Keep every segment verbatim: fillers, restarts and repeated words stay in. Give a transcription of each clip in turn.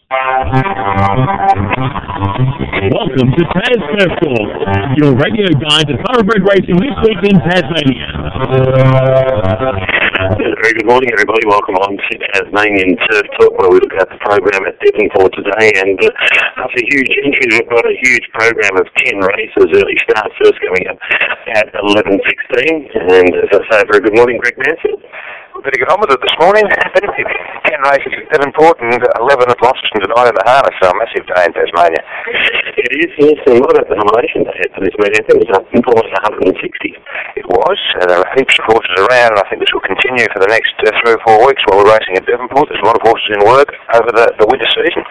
Welcome to Tas Turf Talk, your radio guide to thoroughbred racing this week in Tasmania. Very good morning, everybody. Welcome on to Tasmanian Turf Talk, where we look at the program at Devonport today. And uh, after huge entries, we've got a huge program of ten races. Early start first coming up at eleven sixteen. And as I say, very good morning, Greg Manson. Better get on with it this morning. ten races at Devonport and eleven at Launceston tonight in the harness, so a massive day in Tasmania. It is, yes. And what about the nomination day for this meeting? I think it was almost one hundred sixty. It was. Uh, there are heaps of horses around, and I think this will continue for the next uh, three or four weeks while we're racing at Devonport. There's a lot of horses in work over the, the winter season.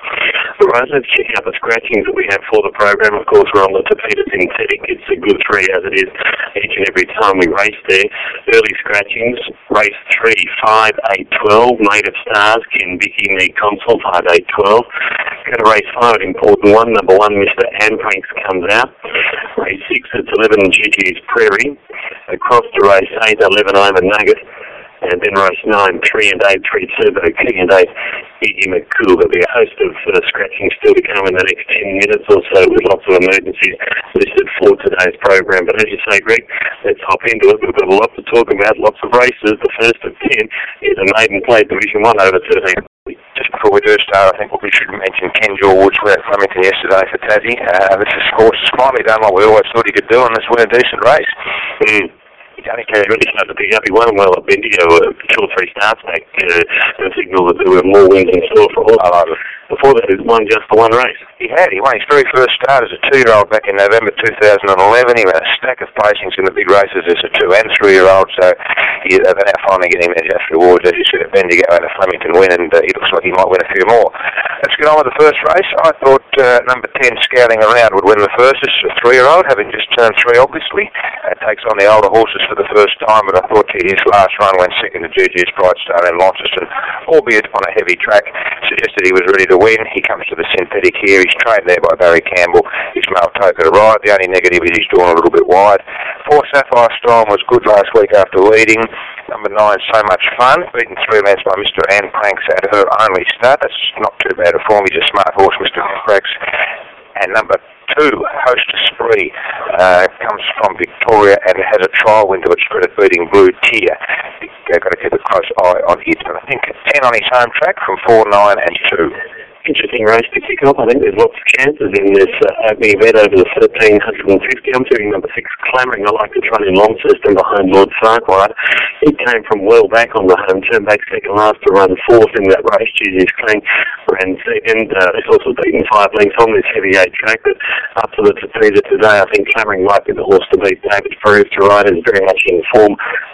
All right, let's check out the scratchings that we have for the program. Of course, we're on the Tapeta Synthetic. It's a good three as it is each and every time we race there. Early scratchings, race three, five, eight, twelve. Made of Stars, Ken Vicky, Me Consul, five, eight, twelve. Go to race five, important one. Number one, Mister Anne Franks comes out. Race six, it's eleven, Gigi's Prairie. Across to race eight, eleven, I'm a Nugget. And then race nine, three and eight, three Turbo King and eight, Iggy McCool. There'll be a host of uh, scratching still to come in the next ten minutes or so with lots of emergencies listed for today's program. But as you say, Greg, let's hop into it. We've got a lot to talk about, lots of races. The first of ten is a maiden plate Division one over thirteen. Just before we do start, I think what we should mention, Ken George went at Flemington yesterday for Tassie. Uh, this is, horse has finally done what we always thought he could do, and that's win a decent race. Mm. He only came really started to pick up. He won well at Bendigo, uh, two or three starts back, uh, to signal that there were more wins in store for horse. Oh, before that, he won just the one race. He had. He won his very first start as a two-year-old back in November two thousand eleven. He ran a stack of placings in the big races as a two- and three-year-old, so he, they're now finally getting him into rewards, as you said, at Bendigo and a Flemington win, and uh, he looks like he might win a few more. Let's get on with the first race. I thought uh, number ten, Scouting Around, would win the first. This is a three-year-old, having just turned three, obviously. It takes on the older horses for the first time, but I thought his last run went second to G G's Bright Star in Launceston, albeit on a heavy track, suggested he was ready to win. He comes to the synthetic here. He's trained there by Barry Campbell. His male token to ride. The only negative is he's drawn a little bit wide. Four, Sapphire Storm was good last week after leading. Number nine, So Much Fun, beaten three lengths by Mister Anne Pranks at her only start. That's not too bad a form. He's a smart horse, Mister Anne Pranks. And number two, Hostess Spree, uh, comes from Victoria and has a trial win to its credit, beating Blue Tier. You've got to keep a close eye on it. And I think ten on his home track from four, nine and two. Interesting race to kick off. I think there's lots of chances in this uh, opening event over the thirteen fifty. I'm doing number six, Clambering. I like to run in Launceston behind Lord Farquhar. It came from well back on the home turn, back second last to run fourth in that race. Gigi's Clang ran second. Uh, it's also beaten five lengths on this heavy eight track, but up to the Tapeta today, I think Clambering might be the horse to beat. David proved to ride is very much in form.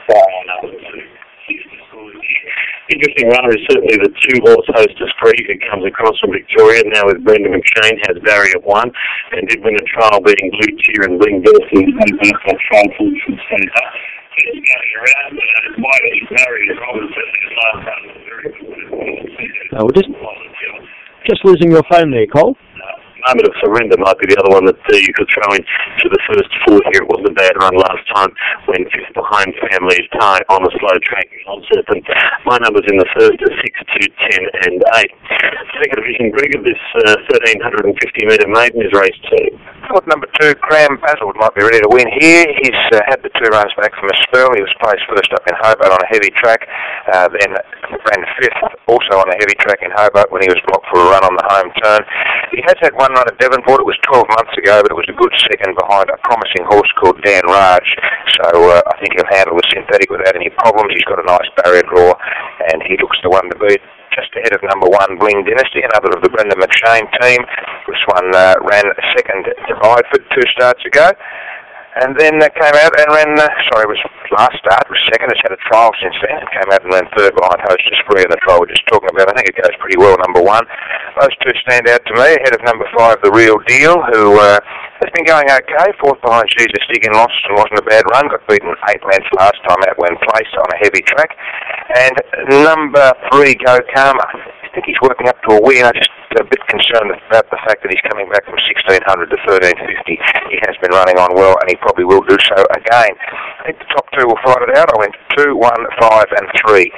Uh, Interesting runner is certainly the two-horse Hostess Spree, who comes across from Victoria, now with Brenda McShane, has Barry at one, and did win a trial beating Blue Cheer and Bling Dawson, who both got trial full from centre. Just going around, uh, wide as Barry and Robinson, his last run was very good. Uh, we're just, just losing your phone there, Cole. Moment of Surrender might be the other one that uh, you could throw in to the first four here. It wasn't a bad run last time when fifth behind Family's Tie on a slow track in Launceston. My numbers in the first are six, two, ten and eight. Second division, Greg, of this uh, thirteen fifty metre maiden is race two. Thought number two, Cram Basil, might be ready to win here. He's uh, had the two runs back from a spell. He was placed first up in Hobart on a heavy track, uh, then ran fifth also on a heavy track in Hobart when he was blocked for a run on the home turn. He has had one run at Devonport. It was twelve months ago, but it was a good second behind a promising horse called Dan Raj. So uh, I think he'll handle the synthetic without any problems. He's got a nice barrier draw, and he looks the one to beat. Just ahead of number one, Bling Dynasty, another of the Brenda McShane team. This one uh, ran second to Bideford two starts ago. And then uh, came out and ran, uh, sorry, it was last start, was second. It's had a trial since then. It came out and ran third behind Hostess Spree in the trial we're just talking about. I think it goes pretty well, number one. Those two stand out to me, ahead of number five, The Real Deal, who uh, has been going okay. Fourth behind Jesus Dig in Launceston wasn't a bad run. Got beaten eight lengths last time out when placed on a heavy track. And number three, Go Karma. I think he's working up to a win. I'm just a bit concerned about the fact that he's coming back from sixteen hundred to thirteen fifty. He has been running on well, and he probably will do so again. I think the top two will fight it out. I went two, one, five, and three.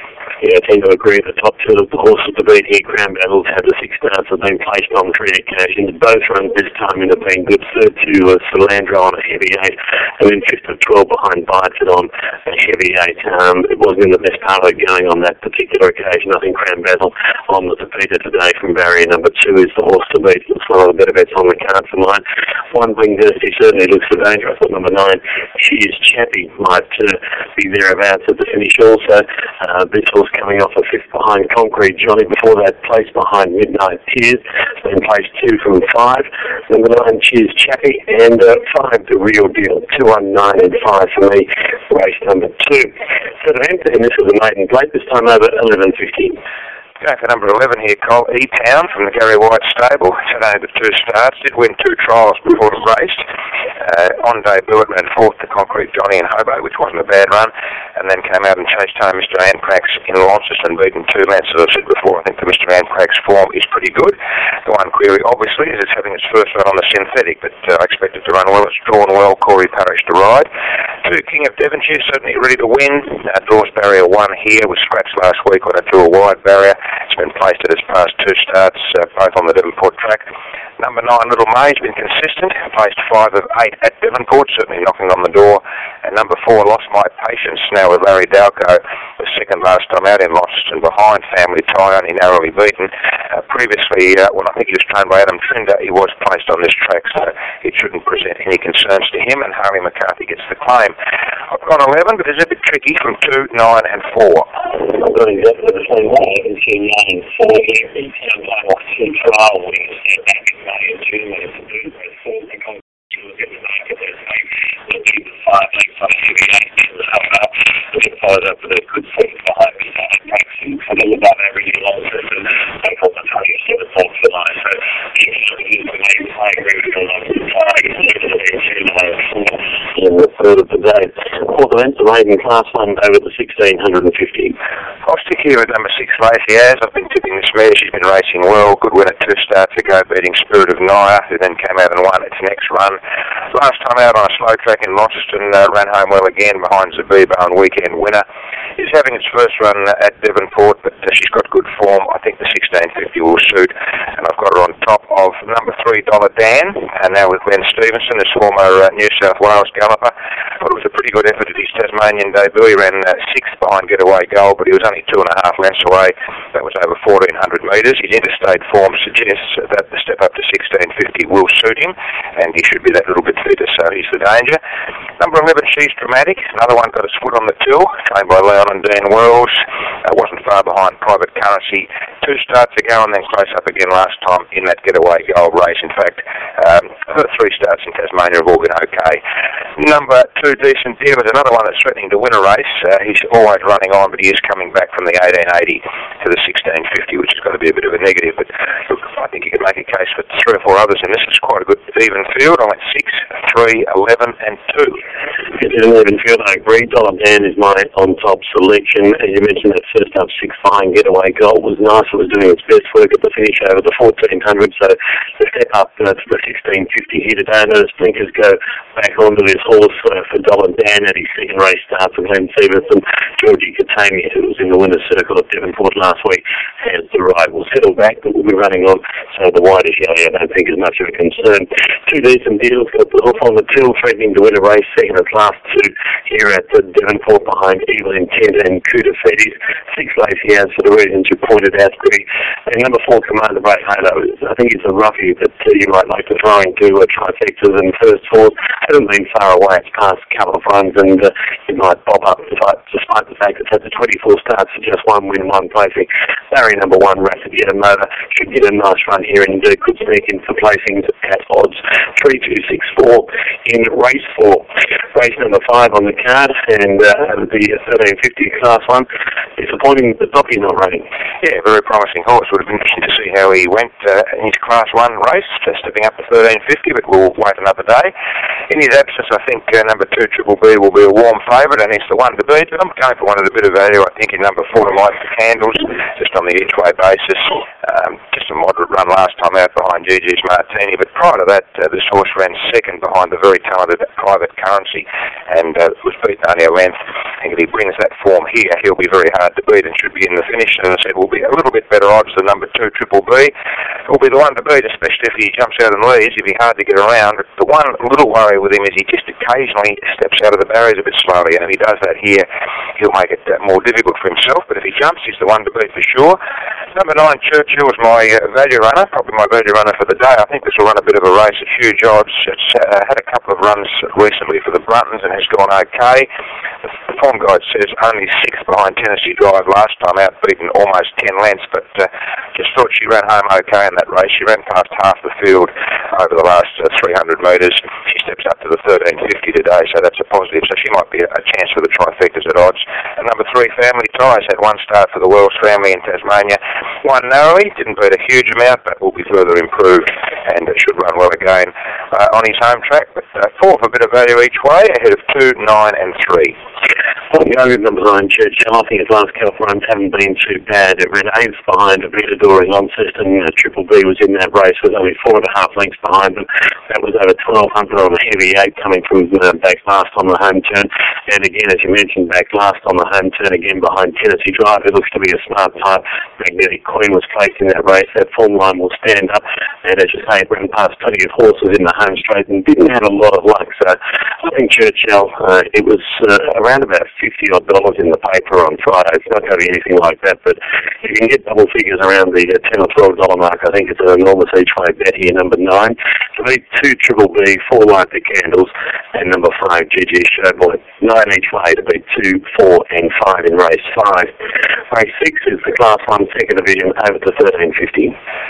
Yeah, I tend to agree. The top two of the horses to beat here, Crown Battles, had the six starts have been placed on three occasions. Both runs this time in have been good. Third to uh, Solandro on a heavy eight, and then fifth of twelve behind Bideford on a heavy eight. Um, it wasn't in the best part of it going on that particular occasion. I think Crown Battle on the Peter today from barrier number two is the horse to beat. It's one of the better bets on the card for mine. One Winged Dynasty certainly looks for danger. I thought number nine, She Is Chappie, might uh, be thereabouts at the finish also. Uh, this horse coming off a fifth behind Concrete Johnny. Before that, placed behind Midnight Tears. Then placed two from five. Number nine, She Is Chappie, and uh, five, The Real Deal. Two, one, nine, and five for me. Race number two. So to enter, and this was a maiden plate, this time over eleven fifty. Going for number eleven here, Cole E-Town from the Gary White stable. Today the two starts, did win two trials before it raced. Uh, on debut it ran fourth to Concrete Johnny in Hobart, which wasn't a bad run, and then came out and chased home Mister Anprax in Launceston, beaten two lengths. As I've said before, I think the Mister Anprax form is pretty good. The one query, obviously, is it's having its first run on the synthetic, but uh, I expect it to run well. It's drawn well, Corey Parrish to ride. Two, King of Devonshire, certainly ready to win. Uh, draws barrier one here, was scratched last week when it drew a wide barrier. It's been placed at its past two starts, uh, both on the Devonport track. Number nine, Little May's been consistent, placed five of eight at Devonport, certainly knocking on the door. And number four, Lost My Patience, now with Larry Dalco, was second last time out in Launceston behind Family Tie, only narrowly beaten. Uh, previously, uh, when I think he was trained by Adam Trinder, he was placed on this track, so it shouldn't present any concerns to him, and Harley McCarthy gets the claim. I've gone eleven, but it's a bit tricky from two, nine, and four. I'm going exactly the same way. I can see nine and four here. E-Town playing off two trial wins. They're back in May and June. It's a good race for the competition. We'll get the market there. We'll keep the five legs on a heavy eight. Then hold up. We'll get followed up with a good second behind me. Practicing for the above average in Launceston and take on the twenty-seven for July. So keeping up with the main play, agree with your long five. In the third of the day. Fourth event, the maiden class one over the sixteen fifty. I'll stick here with number six, Lacey Az. I've been tipping this mare. She's been racing well. Good win at two starts ago, beating Spirit of Naya, who then came out and won its next run. Last time out on a slow track in Launceston, uh, ran home well again behind Zabiba on weekend winner. Is having its first run at Devonport, but uh, she's got good form. I think the sixteen fifty will suit, and I've got her on top of number three, Dollar Dan, and now with Glenn Stevenson, his former uh, New South Wales galloper. But it was a pretty good effort at his Tasmanian debut. He ran uh, sixth behind Getaway Gold, but he was only two and a half lengths away. That was over fourteen hundred metres. His interstate form suggests that the step up to sixteen fifty will suit him, and he should be that little bit fitter, so he's the danger. Number eleven, She's Dramatic. Another one got his foot on the till, trained by Leon and Dan Wells. Uh, wasn't far behind Private Currency. Two starts ago and then close up again last time in that Getaway Gold race. In fact, um, the three starts in Tasmania have all been okay. Number two, Decent Deal, is another one that's threatening to win a race. Uh, he's always running on, but he is coming back from the eighteen eighty to the sixteen fifty, which has got to be a bit of a negative. But look, I think you can make a case for three or four others, and this is quite a good even field. I went six, three, eleven, and two. It's an even field, I agree. Dollar Dan is my on-top selection. As you mentioned, that first up six fine Getaway Gold was nice. It was doing its best work at the finish over the fourteen hundred, so the step up uh, to the sixteen fifty here today. I noticed thinkers go back onto this horse uh, for Dollar Dan at his second race start for Glenn Stevenson. Georgie Catania, who was in the winner's circle at Devonport last week, has the ride. We'll settle back, but we'll be running on, so the widest yellow I don't think is much of a concern. Two Decent Deals got the hoof on the till, threatening to win a race, second at last two here at the Devonport behind Evil Intent and Kuda Fedes. Six Lacey Az for the reasons you pointed out, Greg. And number four, Commander Ray Halo. I think it's a roughie that uh, you might like to throw into uh, trifectas and first fours. Hasn't been far away. It's past a couple of runs, and uh, it might bob up despite, despite the fact it's had the twenty-four starts for just one win, one placing. Barry number one, Rapid Yet Motor, should get a nice run here and uh, could sneak into placings at odds three two six four in race four. Race number five on the card, and uh, the thirteen fifty class one. Disappointing that Doppy's not running. Yeah, very promising horse. Would have been interesting to see how he went uh, in his class one race, uh, stepping up to thirteen fifty, but we'll wait another day. In his absence, I think uh, number two, Triple B, will be a warm favourite, and he's the one to beat. But I'm going for one at a bit of value, I think, in number four, Light for Candles, just on the each-way basis. Um, just a moderate run last time out behind Gigi's Martini, but prior to that, uh, this horse ran second behind the very talented Private Currency and uh, was beaten only a length. And if he brings that form here, he'll be very hard to beat and should be in the finish. And as I said, will be a little bit better odds than number two, Triple B. Will be the one to beat, especially if he jumps out and leads. He'll be hard to get around. But the one little worry with him is he just occasionally steps out of the barriers a bit slowly, and if he does that here, he'll make it uh, more difficult for himself. But if he jumps, he's the one to beat for sure. Number nine, Churchill, was my uh, value runner, probably my value runner for the day. I think this will run a bit of a race at huge odds. It's uh, had a couple of runs recently for the Bruntons and has gone okay. The form guide says only sixth behind Tennessee Drive last time out, beaten almost ten lengths, but uh, just thought she ran home okay in that race. She ran past half the field over the last uh, three hundred metres. She steps up to the thirteen fifty today, so that's a positive. So she might be a chance for the trifectas at odds. And number three, Family Ties, had one start for the Wells family in Tasmania. Won narrowly, didn't beat a huge amount, but will be further improved and uh, should run well again uh, on his home track. But uh, four for a bit of value each way, ahead of two, nine and three. Well, you know, number nine, Churchill, I think his last couple runs haven't been too bad. It ran eighth behind a Vitador in Launceston. Uh, Triple B was in that race with only four and a half lengths behind them. That was over twelve hundred on a heavy eight coming from uh, back last on the home turn. And again, as you mentioned, back last on the home turn again behind Tennessee Drive. It looks to be a smart type. Magnetic Queen was placed in that race. That form line will stand up. And as you say, it ran past plenty of horses in the home straight and didn't have a lot of luck. So I think Churchill, uh, it was uh, around about fifty odd dollars in the paper on Friday. It's not going to be anything like that, but if you can get double figures around the uh, ten or twelve dollar mark, I think it's an enormous each way bet here. Number nine, to beat two Triple B, four Light the Candles, and number five, G G Showboy. Nine each way to beat two, four, and five in race five. Race six is the Class One Second Division over to thirteen fifty.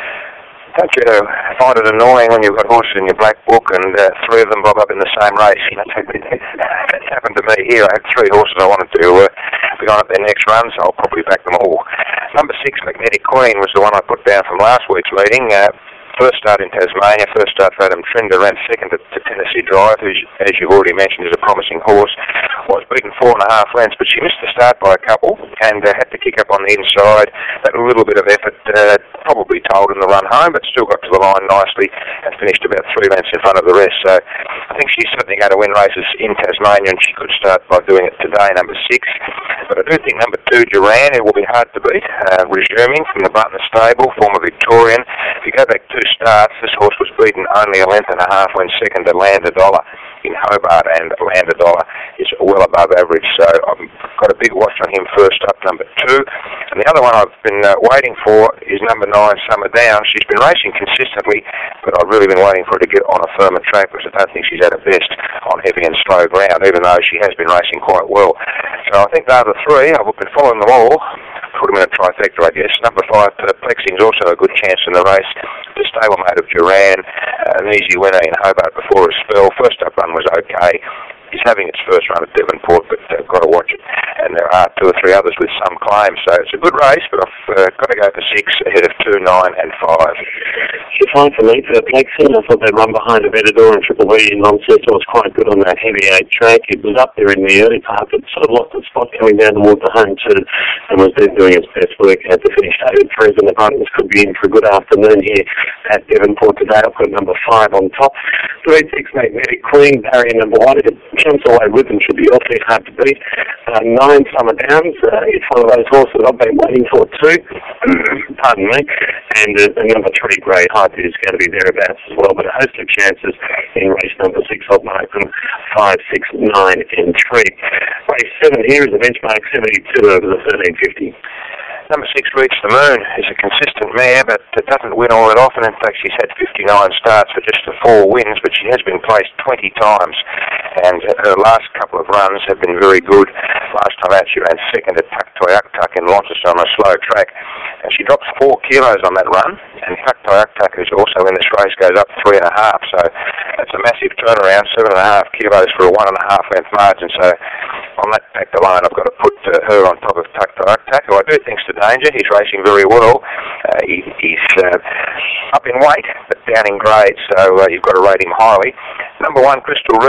Don't you find it annoying when you've got horses in your black book and uh, three of them bob up in the same race? You know, that's happened to me here. I had three horses I wanted to uh, be on at their next run, so I'll probably back them all. Number six, Magnetic Queen, was the one I put down from last week's meeting. Uh, First start in Tasmania, first start for Adam Trinder, ran second to, to Tennessee Drive, who, as you've already mentioned, is a promising horse. Was beaten four and a half lengths, but she missed the start by a couple and uh, had to kick up on the inside. That little bit of effort uh, probably told in the run home, but still got to the line nicely and finished about three lengths in front of the rest. So I think she's certainly going to win races in Tasmania, and she could start by doing it today, number six. But I do think number two, Duran, it will be hard to beat, uh, resuming from the Button stable, former Victorian. If you go back two starts, this horse was beaten only a length and a half when second to Land a Dollar in Hobart, and Land a Dollar is well above average. So I've got a big watch on him first up, number two. And the other one I've been uh, waiting for is number nine, Summer Down. She's been racing consistently, but I've really been waiting for her to get on a firmer track because I don't think she's at her best on heavy and slow ground, even though she has been racing quite well. So I think they're the three. I've been following them all. Put him in a trifecta, I guess. Number five, Perplexing, is also a good chance in the race. The stablemate of Duran, an easy winner in Hobart before a spell. First up run was okay. He's having its first run at Devonport, but uh, got to watch it. And there are two or three others with some claims. So it's a good race, but I've uh, got to go for six ahead of two, nine, and five. It's fine for me for Perplexing. I thought that run behind a Vetador and Triple B in Launceston was quite good on that heavy eight track. It was up there in the early part, but sort of lost its spot coming down towards the home turn and was then doing its best work. Had to finish eight and three, and the Bruntons could be in for a good afternoon here at Devonport today. I'll put number five on top. three six Magnetic Queen, barrier number one. If it jumps away with them, should be awfully hard to beat. Uh, nine Summer Downs, uh, it's one of those horses I've been waiting for too. Pardon me. And, uh, and number three, Great Hype, is going to be thereabouts as well, but a host of chances in race number six of Markham, five, six, nine, and three. Race seven here is a benchmark seventy-two over the thirteen fifty. Number six, Reach the Moon, is a consistent mare, but it doesn't win all that often. In fact, she's had fifty-nine starts for just the four wins, but she has been placed twenty times. And her last couple of runs have been very good. Last time out, she ran second at Tuk Toyaktuk in Launceston on a slow track. And she drops four kilos on that run. And Tuk Toyaktuk, who's also in this race, goes up three and a half. So that's a massive turnaround, seven and a half kilos for a one and a half length margin. So on that fact alone, I've got to put uh, her on top of Tuk Toyaktuk, who I do think's the danger. He's racing very well. Uh, he, he's uh, up in weight, but down in grade, so uh, you've got to rate him highly. Number one, Crystal Reef,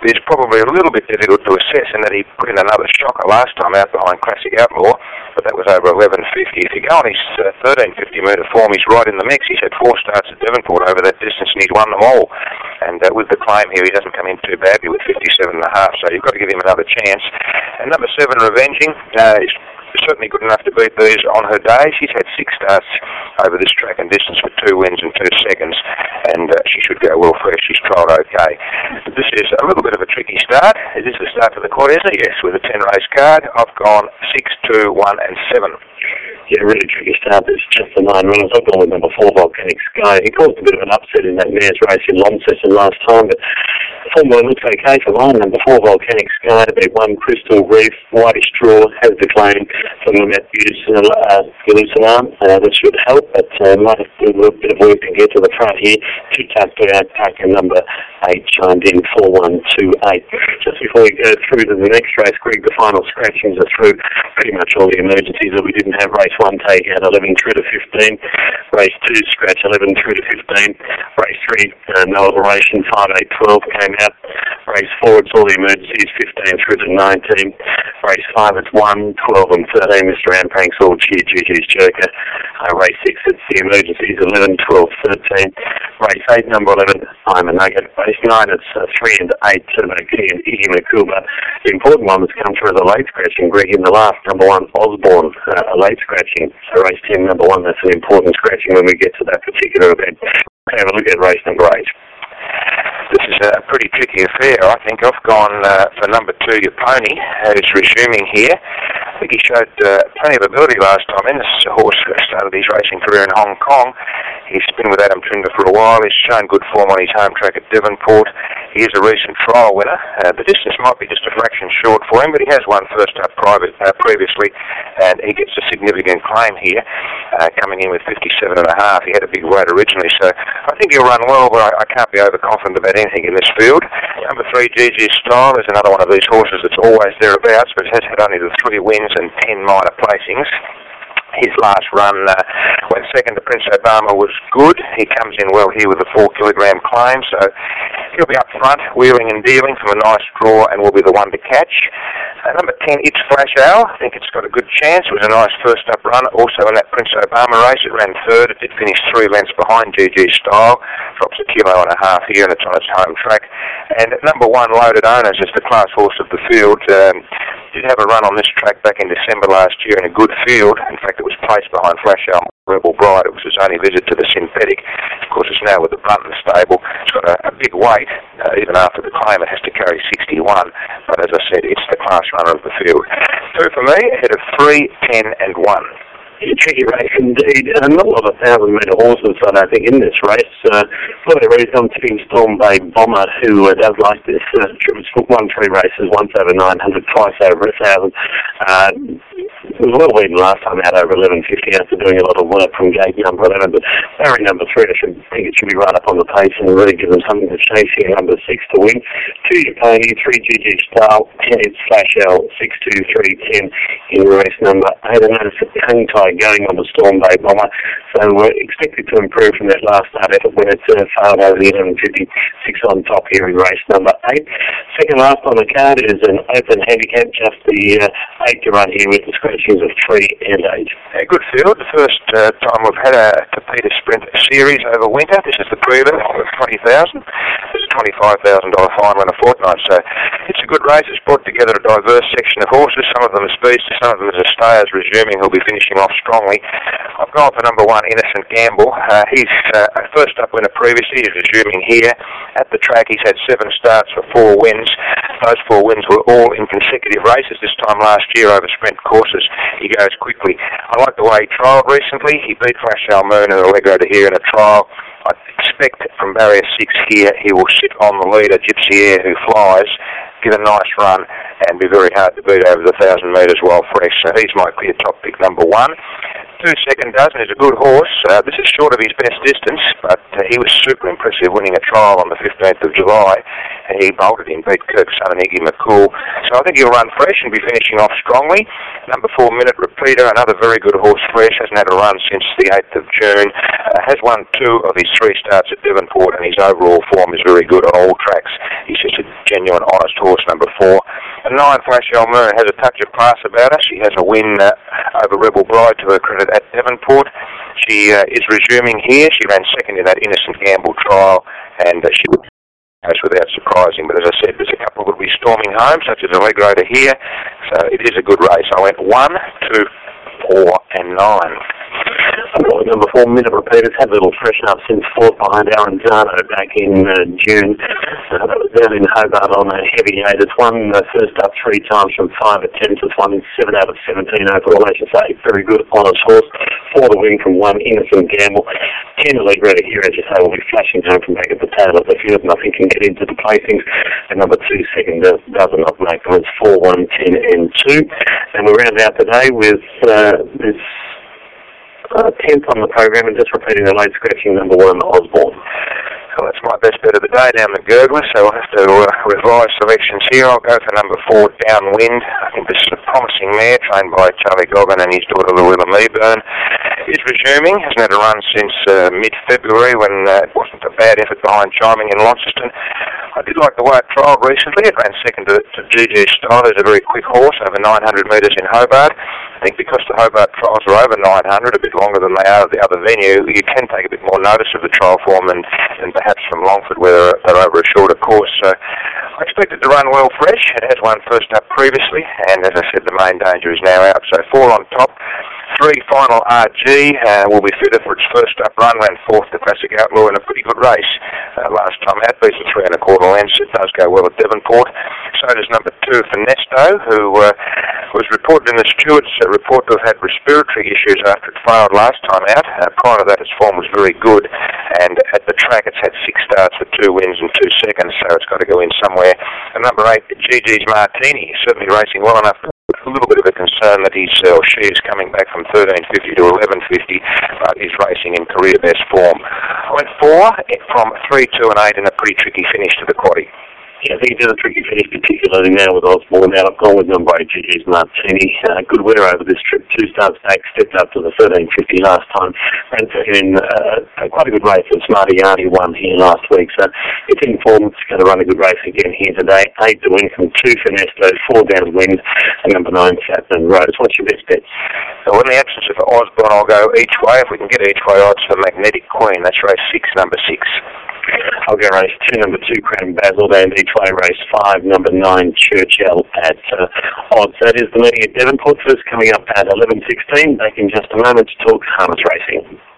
is probably a little bit difficult to assess in that he put in another shocker last time out behind Classic Outlaw, but that was over eleven fifty. If you go on his uh, thirteen fifty metre form, he's right in the mix. He's had four starts at Devonport over that distance and he's won them all. And uh, with the claim here, he doesn't come in too badly with fifty-seven and a half, so you've got to give him another chance. And number seven, Revenging, uh, is certainly good enough to beat these on her day. She's had six starts over this track and distance with two wins and two seconds, and uh, she should go well first. She's trialled okay. This is a little bit of a tricky start. Is this the start for the quad, isn't it? Yes, with a ten race card. I've gone six, two, one and seven. Yeah, really tricky start. It's just the nine runners. I've gone with number four, Volcanic Sky. He caused a bit of an upset in that mare's race in Launceston last time, but the form looks okay for mine. Number four, Volcanic Sky, to beat one, Crystal Reef. Whitish Draw has the claim from Matt Buse and uh, Elucidar. Uh, that should help, but uh, might have to do a little bit of work to get to the front here. Two tough to outpack, and number eight chimed in, four, one, two, eight. Just before we go through to the next race, Greg, the final scratchings are through pretty much all the emergencies that we didn't have. Race one take out eleven through to fifteen. Race two scratch eleven through to fifteen. Race three uh, no alteration, five, eight, twelve came out. Race four it's all the emergencies, fifteen through to nineteen. Race five it's one, twelve and thirteen. Mister Anpranks all cheer, Juju's Joker. Uh, race six it's the emergencies, eleven, twelve, thirteen. Race eight number eleven I'm a Nugget. Race nine it's uh, three and eight Turbo Key and Iggy Makuba. The important one that's come through the late scratching, Greg, in the last number one Osborne, uh, a late scratching. So race ten, number one, that's an important scratching when we get to that particular event. Have a look at race number eight. This is a pretty tricky affair. I think I've gone uh, for number two, Your Pony, who's resuming here. I think he showed uh, plenty of ability last time in. This horse started his racing career in Hong Kong. He's been with Adam Trinder for a while. He's shown good form on his home track at Devonport. He is a recent trial winner. Uh, the distance might be just a fraction short for him, but he has won first up private uh, previously, and he gets a significant claim here, uh, coming in with fifty-seven and a half. He had a big weight originally, so I think he'll run well, but I, I can't be overconfident about anything in this field. Number three, G G Style, is another one of these horses that's always thereabouts, but has had only the three wins and ten minor placings. His last run, uh, when second to Prince Obama, was good. He comes in well here with a four kilogram claim, so he'll be up front, wheeling and dealing from a nice draw, and will be the one to catch. Uh, number ten, It's Flash Owl. I think it's got a good chance. It was a nice first up run. Also in that Prince Obama race, it ran third. It did finish three lengths behind G G Style. Drops a kilo and a half here, and it's on its home track. And number one, Loaded Owners, is the class horse of the field. Um, did have a run on this track back in December last year in a good field. In fact, it was placed behind Flash Owl Rebel Bride. It was his only visit to the synthetic. Of course, it's now with the Brunton stable. It's got a, a big weight. Uh, even after the claim, it has to carry sixty-one. But as I said, it's the class runner of the field. Two for me, ahead of three, ten and one. A tricky race indeed. A lot of a thousand metre horses, I don't think, in this race. Uh, for the reason, I'm tipping Storm Bay Bomber, who uh, does like this. Uh, it's won three races, once over nine hundred, twice over a thousand. Uh, it was well beaten last time out over eleven fifty after doing a lot of work from gate number eleven. But barring number three, I should think it should be right up on the pace and really give them something to chase here. Number six to win. Two Your Pony, three G G Style, ten It's Flash L, six, two, three, ten in race number eight. I noticed that Tongue Tie going on the Storm Bay Bomber, so we're expected to improve from that last start effort when it uh, failed over the eleven fifty-six on top here in race number eight. Second last on the card is an open handicap, just the uh, eight to run here with the scratchings of three and eight. A good field. The first uh, time we've had a Tapeta Sprint series over winter. This is the prelim of twenty thousand. There's a twenty-five thousand dollars fine run a fortnight, so it's a good race. It's brought together a diverse section of horses. Some of them are speedsters, some of them are stayers resuming, who'll be finishing off strongly. I've gone for number one, Innocent Gamble. Uh, he's uh, a first up winner previously. He's resuming here at the track. He's had seven starts for four wins. Those four wins were all in consecutive races this time last year over sprint courses. He goes quickly. I like the way he trialled recently. He beat Flash Owl Moon and Allegro to here in a trial. I expect from barrier six here he will sit on the leader, Gypsy Air, who flies, give a nice run and be very hard to beat over the thousand metres while fresh. So he's my clear top pick, number one. Two Second Dozen is a good horse. Uh, this is short of his best distance, but uh, he was super impressive winning a trial on the fifteenth of July, he bolted him, beat Kirk Son and Iggy McCool. So I think he'll run fresh and be finishing off strongly. Number four, Minute Repeater, another very good horse, fresh, hasn't had a run since the eighth of June, uh, has won two of his three starts at Devonport, and his overall form is very good on all tracks. He's just a genuine, honest horse, number four. And nine, Flash Elmer, has a touch of class about her. She has a win uh, over Rebel Bride to her credit at Devonport. She uh, is resuming here. She ran second in that Innocent Gamble trial, and uh, she would goes without surprising. But as I said, there's a couple that will be storming home, such as Allegro to here. So it is a good race. I went one, two, four, and nine. Number four, Minute Repeaters, had a little freshen up since fourth behind Aranzano back in uh, June. Uh, that was down in Hobart on a heavy eight. It's won uh, first up three times from five attempts. It's won in seven out of seventeen overall. I should say, very good, honest horse. Four to win from one, Innocent Gamble. Ten Allegro to here, as you say, will be flashing home from back at the tail of the field. Nothing can get into the placings. And number two, second, does, does not make them. It's four, one, ten, and two. And we round out today with uh, this Uh, tenth on the program, and just repeating the late scratching number one, Osborne. Well, that's my best bet of the day down the Gurgler, so I'll have to uh, revise selections here. I'll go for number four, Downwind. I think this is a promising mare, trained by Charlie Goggin and his daughter Louisa Meeburn. Is resuming, hasn't had a run since uh, mid-February when uh, it wasn't a bad effort behind Chiming in Launceston. I did like the way it trialled recently. It ran second to, to G G Style. It's a very quick horse, over nine hundred metres in Hobart. I think because the Hobart trials are over nine hundred, a bit longer than they are at the other venue, you can take a bit more notice of the trial form than, than perhaps from Longford, where they're, they're over a shorter course. So I expect it to run well fresh. It has won first up previously, and as I said, the Main Danger is now out. So four on top. Three, Final R G, uh, will be fitter for its first up run, ran fourth to Classic Outlaw in a pretty good race uh, last time out, beats the three and a quarter lengths. It does go well at Devonport. So does number two, Finesto, who uh, was reported in the Stewards uh, report to have had respiratory issues after it failed last time out. Uh, prior to that, its form was very good, and at the track it's had six starts with two wins and two seconds, so it's got to go in somewhere. And number eight, G G's Martini, certainly racing well enough. A little bit of a concern that he's, uh, she is coming back from thirteen fifty to eleven fifty, but he's racing in career best form. I went four from three, two, and eight in a pretty tricky finish to the quaddie. Yeah, I think he did a tricky finish, particularly now with Osborne out. I've gone with number eight, G G's Martini. Uh, good winner over this trip. Two starts back, stepped up to the thirteen fifty last time. Ran second in uh, quite a good race, and Smarty Yardy won here last week. So it's in form. It's going to run a good race again here today. Eight to win from two Finesto, four Downwind, and number nine, Chapman Rose. What's your best bet? So in the absence of Osborne, I'll go each way. If we can get each way odds for Magnetic Queen, that's race six, number six. I'll go race two, number two, Crown Basil, and each way race five, number nine, Churchill at uh, odds. That is the meeting at Devonport. First coming up at eleven sixteen. Back in just a moment to talk harness racing.